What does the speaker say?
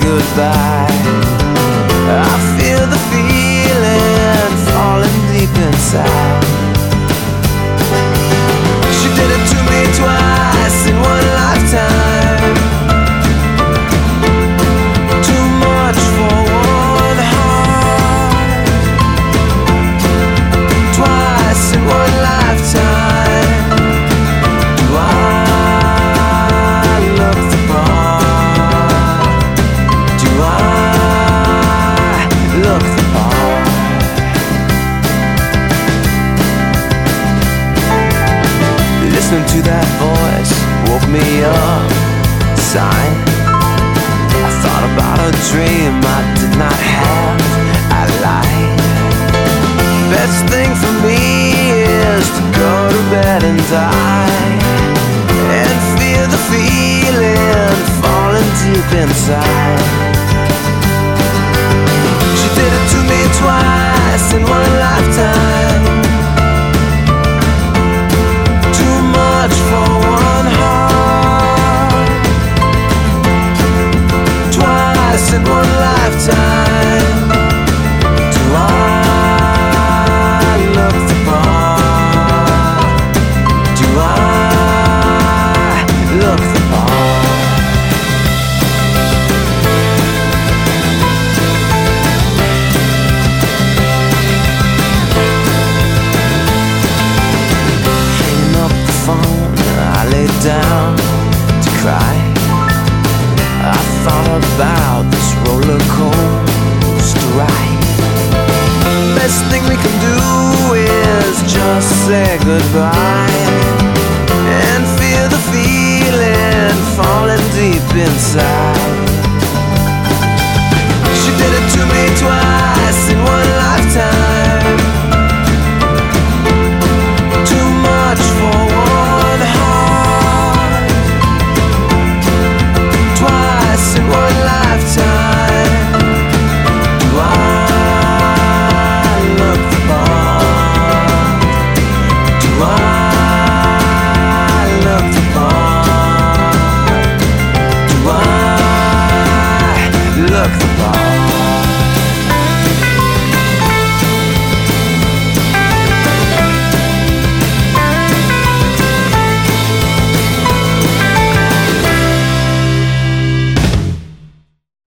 goodbye. I feel the feeling falling deep inside. She did it to me twice in one lifetime. Too much for one heart. Twice in one lifetime. Do I look the part? Do I look the part? Listening to that voice woke me up, sighing. I thought about a dream I did not have. I lied. Best thing for me is to go to bed and die, and feel the feeling falling deep inside. She did it to me twice in one lifetime. Too much for one heart. Twice in one lifetime. Do I look the part? Do I look the part? Hanging up the phone, I laid down to cry. I thought about this roller coaster ride. Best thing we can do is just say goodbye, and feel the feeling falling deep inside. She did it to me twice